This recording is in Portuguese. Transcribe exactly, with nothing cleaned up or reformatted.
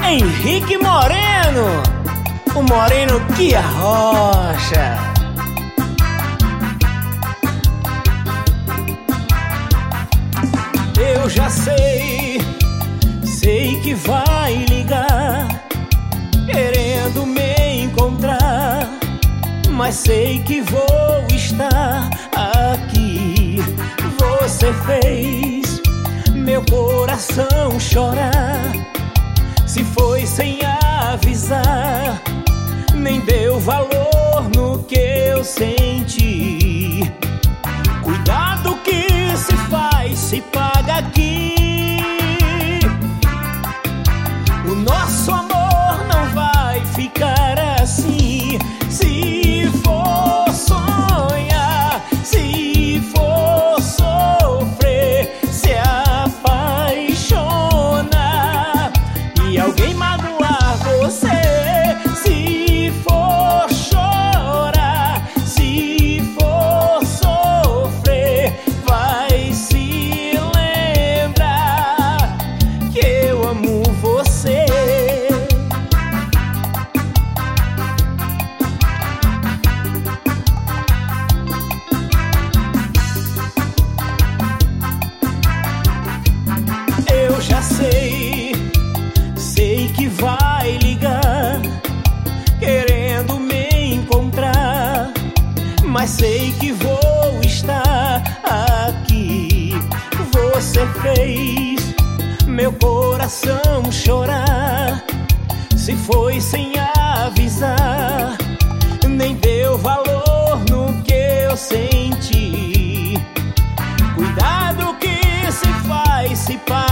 Henrique Moreno, o moreno que arrocha. Eu já sei, sei que vai ligar, querendo me encontrar, mas sei que vou estar aqui. Você fez meu coração chorar, se foi sem avisar, nem deu valor no que eu senti. Cuidado que se faz, se paga aqui. O nosso amor não vai ficar assim. Se for sonhar, se for sofrer, se apaixonar e alguém magoar você, se for chorar, se for sofrer, vai se lembrar que eu amo você. Eu já sei, sei que vai ligar, querendo me encontrar, mas sei que vou estar aqui. Você fez meu coração chorar, se foi sem avisar, nem deu valor no que eu senti. Cuidado que se faz, se passa